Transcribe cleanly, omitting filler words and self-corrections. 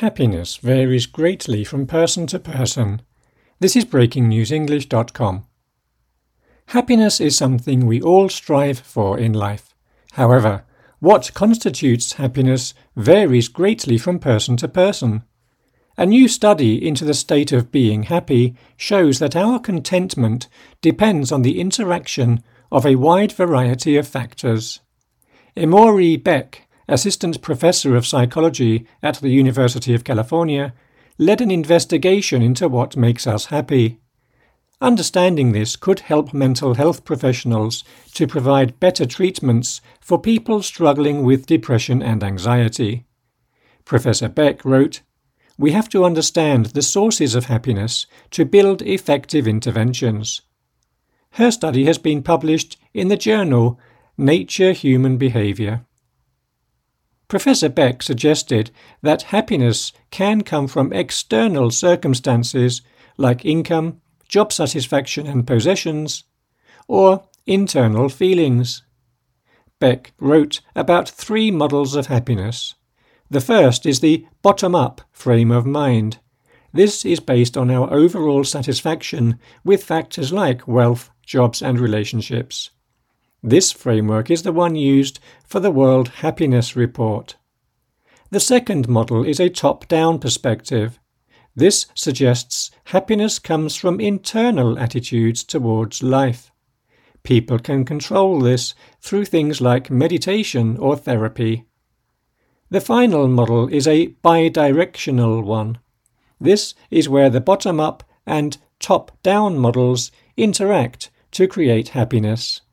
Happiness varies greatly from person to person. This is BreakingNewsEnglish.com. Happiness is something we all strive for in life. However, what constitutes happiness varies greatly from person to person. A new study into the state of being happy shows that our contentment depends on the interaction of a wide variety of factors. Emory Beck, Assistant Professor of Psychology at the University of California, led an investigation into what makes us happy. Understanding this could help mental health professionals to provide better treatments for people struggling with depression and anxiety. Professor Beck wrote, "We have to understand the sources of happiness to build effective interventions." Her study has been published in the journal Nature Human Behavior. Professor Beck suggested that happiness can come from external circumstances like income, job satisfaction and possessions, or internal feelings. Beck wrote about 3 models of happiness. The first is the bottom-up frame of mind. This is based on our overall satisfaction with factors like wealth, jobs and relationships. This framework is the one used for the World Happiness Report. The second model is a top-down perspective. This suggests happiness comes from internal attitudes towards life. People can control this through things like meditation or therapy. The final model is a bidirectional one. This is where the bottom-up and top-down models interact to create happiness.